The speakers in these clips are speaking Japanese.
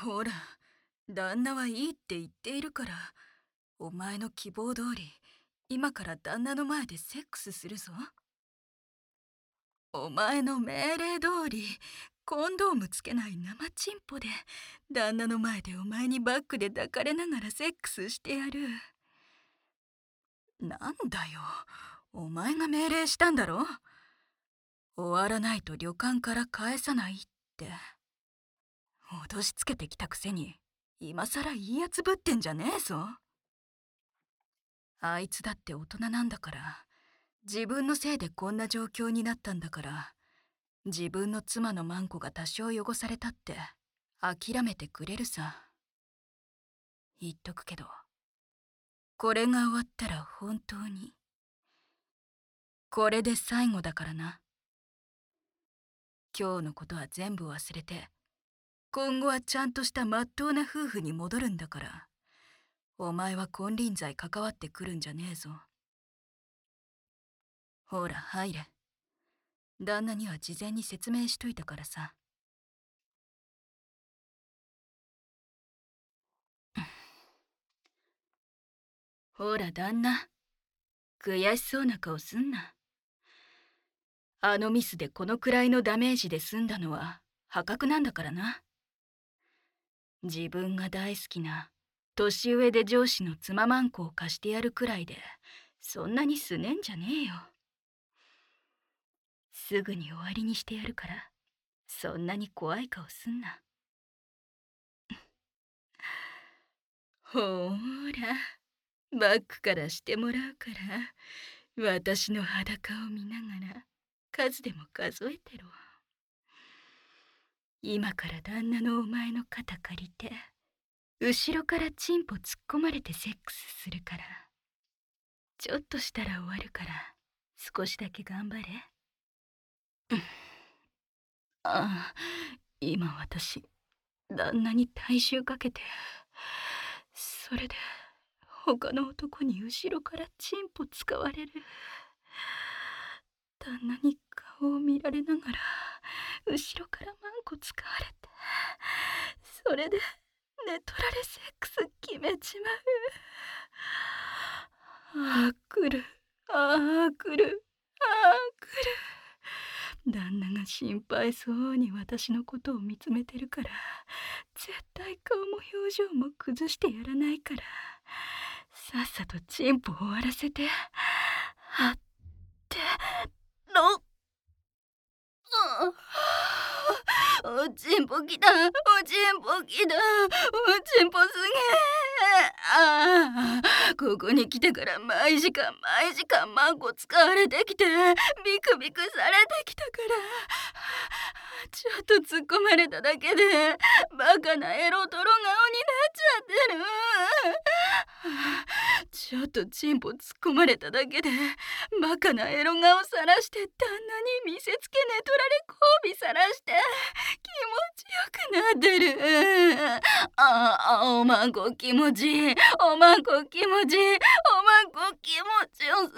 ほら、旦那はいいって言っているから、お前の希望通り、今から旦那の前でセックスするぞ。お前の命令通り、コンドームつけない生チンポで、旦那の前でお前にバックで抱かれながらセックスしてやる。なんだよ、お前が命令したんだろ。終わらないと旅館から返さないって。脅しつけてきたくせに、今さらいいやつぶってんじゃねえぞ。あいつだって大人なんだから、自分のせいでこんな状況になったんだから、自分の妻のマンコが多少汚されたって諦めてくれるさ。言っとくけど、これが終わったら本当にこれで最後だからな。今日のことは全部忘れて、今後はちゃんとしたまっとうな夫婦に戻るんだから、お前は金輪際関わってくるんじゃねえぞ。ほら入れ。旦那には事前に説明しといたからさ。ほら旦那、悔しそうな顔すんな。あのミスでこのくらいのダメージで済んだのは破格なんだからな。自分が大好きな年上で上司の妻マンコを貸してやるくらいで、そんなにすねんじゃねえよ。すぐに終わりにしてやるから、そんなに怖い顔すんな。ほーら、バックからしてもらうから、私の裸を見ながら数でも数えてろ。今から旦那のお前の肩借りて、後ろからチンポ突っ込まれてセックスするから。ちょっとしたら終わるから、少しだけ頑張れ。ああ、今私、旦那に体重かけて、それで他の男に後ろからチンポ使われる。旦那に顔を見られながら後ろからマンコ使われて、それで寝取られセックス決めちまう。ああ来る、ああ来る、ああ来る。旦那が心配そうに私のことを見つめてるから、絶対顔も表情も崩してやらないから、さっさとチンポ終わらせて、あってろ。おちんぽきだ、おちんぽきだ、おちんぽすげえ。ああ、ここに来てから毎時間マンコ使われてきて、ビクビクされてきたから、ちょっと突っ込まれただけでバカなエロトロ顔になっちゃってる。ちょっとチンポ突っ込まれただけでバカなエロ顔さらして、旦那に見せつけ寝取られ交尾さらして気持ちよくなってる。ああ、おまんこ気持ちいい、おまんこ気持ちいい、おまんこ気持ちよす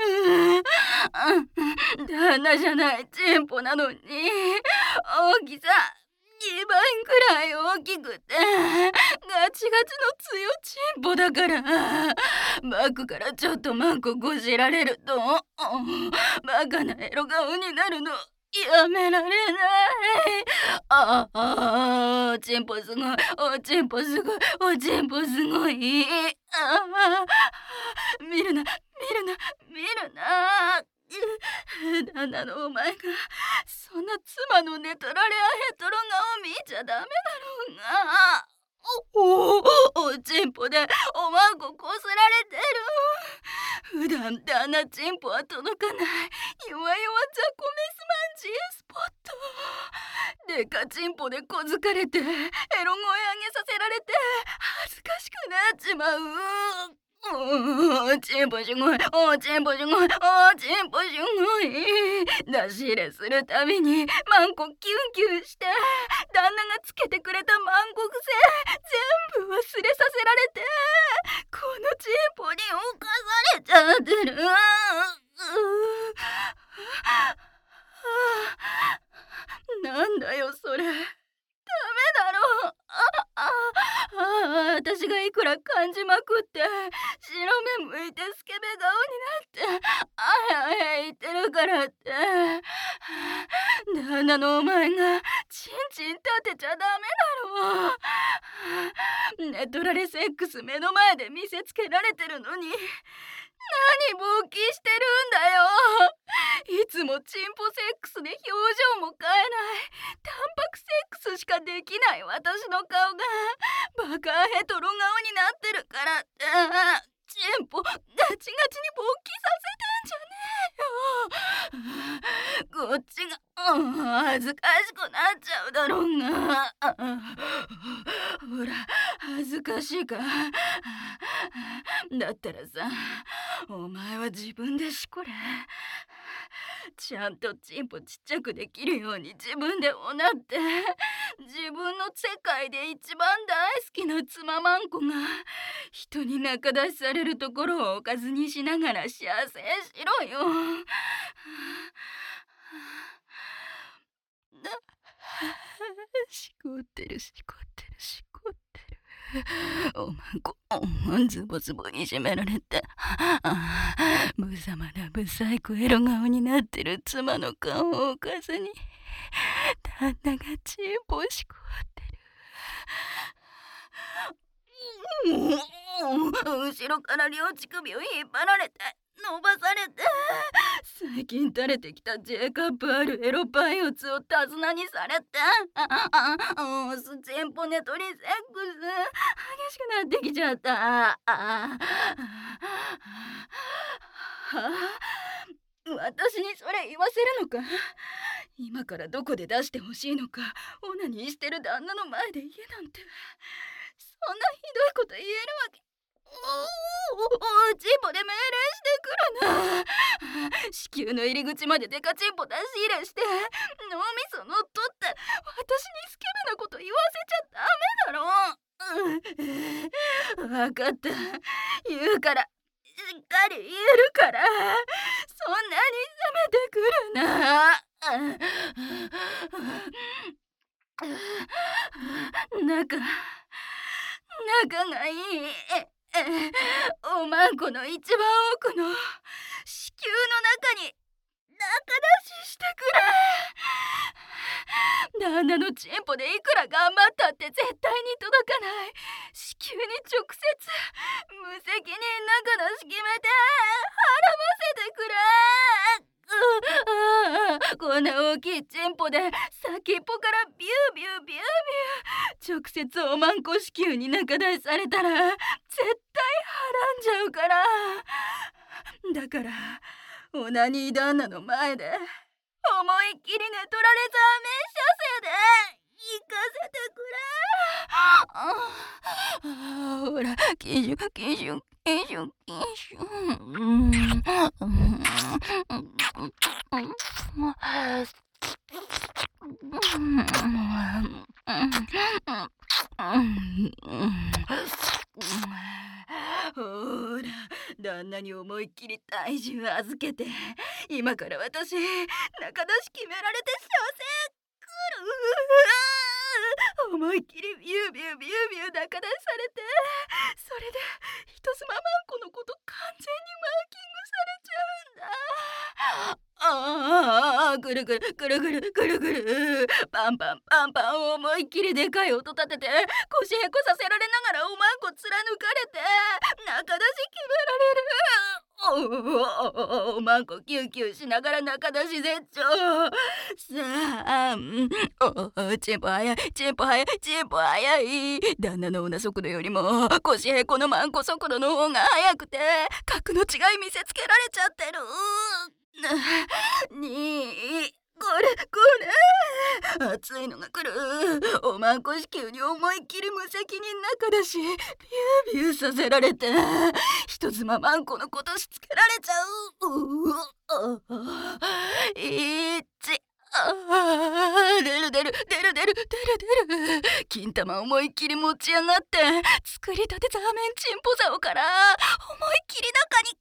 ぎる。旦那じゃないチンポなのに大きさ2倍くらい大きくてガチガチの強チンポだから、バックからちょっとマンコこじられるとバカなエロ顔になるのやめられない。おちんぽすごい、おちんぽすごい、おちんぽすごい。見るな、見るな、見るな。旦那のお前がそんな妻の寝取られアヘトロ顔見ちゃダメだろうが。おちんぽでおまんここすられてる。普段旦那チンポは届かない弱々ザコメスマン G スポット。でかチンポで小づかれてエロ声上げさせられて恥ずかしくなっちまう。おちんぽすごい、おちんぽすごい、おちんぽすごい。出し入れするたびにマンコキュンキュンして、旦那がつけてくれたマンコ癖全部忘れさせられて、このチンポに侵されちゃってる。なんだよそれ、ダメだろ。 私がいくら感じまくって白目向いてスケベ顔になってあやあや言ってるからって旦那のお前がチンチン立てちゃダメだろ。寝取られセックス目の前で見せつけられてるのに何勃起してるんだよ。いつもチンポセックスで表情も変えないタンパクセックスしかできない私の顔がバカヘトロ顔になってるからってチンポガチガチに勃起させてんじゃねえよ。こっちが恥ずかしくなっちゃうだろうが。ほら恥ずかしいか。だったらさ、お前は自分でしこれ。ちゃんとチンポちっちゃくできるように自分でおなって自分の世界で一番大好きな妻マンコが人に仲出しされるところをおかずにしながら幸せしろよ。しこってるしこってるしこってる。おまんこズボズボいじめられて無様なブサイクエロ顔になってる妻の顔をおかずに旦那がチンポしこってる。後ろから両乳首を引っ張られて伸ばされて最近垂れてきた J カップあるエロパイオツを手綱にされてスチンポネトリセックス激しくなってきちゃった。私にそれ言わせるのか。今からどこで出してほしいのかオナニーしてる旦那の前で言えなんてそんなひどいこと言えるわけ。チンポで命令してくるな。子宮の入り口までデカチンポ出し入れして脳みそ乗っ取って私にスケベなこと言わせちゃダメだろ。分かった、言うからしっかり言えるからそんなに責めてくるな。仲がいい。おまんこの一番奥の子宮の中に仲出ししてくれ。旦那のチンポでいくら頑張ったって絶対に届かない子宮に直接無責任仲出し決めて払わせてくれ。こんな大きいチンポで先っぽからビュービュービュービュー直接おまんこ子宮に仲出しされたら絶対はらんじゃうから。だからオナニー旦那の前で思いっきり寝取られたメッシャセで行かせてくれ。ほらキシュキシュキシュキシュ。ほら旦那に思いっきり体重預けて今から私仲出し決められて射精くる。思いっきりビュービュービュービュー仲出しされてそれで人妻マンコのこと完全にマーキングされちゃうんだ。ぐるぐるぐるぐるぐるぐるパンパンパンパン思いっきりでかい音立てて腰へこさせられながらおまんこ貫かれて仲出し決められる。おまんこキューキューしながら仲出し絶頂。さあチンポ早いチンポ早いチンポ早い。旦那のオナ速度よりも腰へこのマンコ速度の方が速くて格の違い見せつけられちゃってる。これ熱いのが来る。おまんこ子宮に思いっきり無責任仲だしビュービューさせられて人妻マンコのことしつけられちゃう。出る出る出る出る出る出る。金玉思いっきり持ち上がって作りたてザーメンチンポ竿から思いっきり中に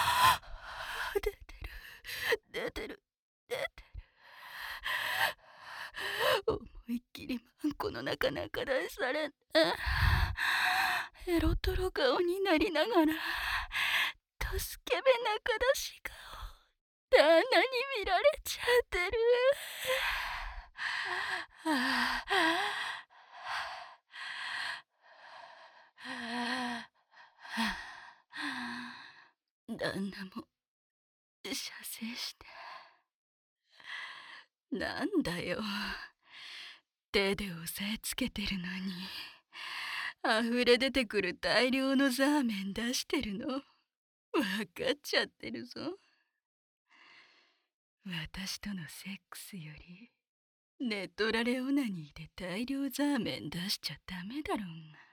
出てる出てる出てる。 の中中出されて、エロトロ顔になりながら、スケベ中出し顔、旦那に見られちゃってる。旦那も射精して。なんだよ、手で押さえつけてるのに溢れ出てくる大量のザーメン出してるの分かっちゃってるぞ。私とのセックスより寝取られオナニーで大量ザーメン出しちゃダメだろう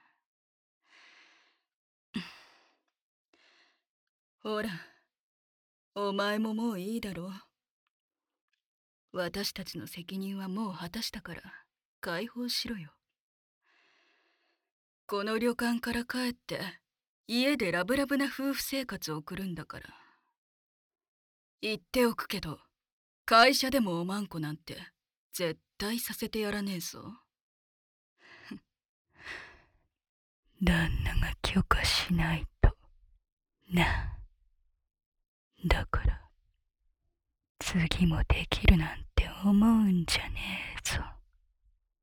が。ほら、お前ももういいだろう。私たちの責任はもう果たしたから解放しろよ。この旅館から帰って家でラブラブな夫婦生活を送るんだから。言っておくけど、会社でもおまんこなんて絶対させてやらねえぞ。旦那が許可しないとな。だから次もできるなんて思うんじゃねえ。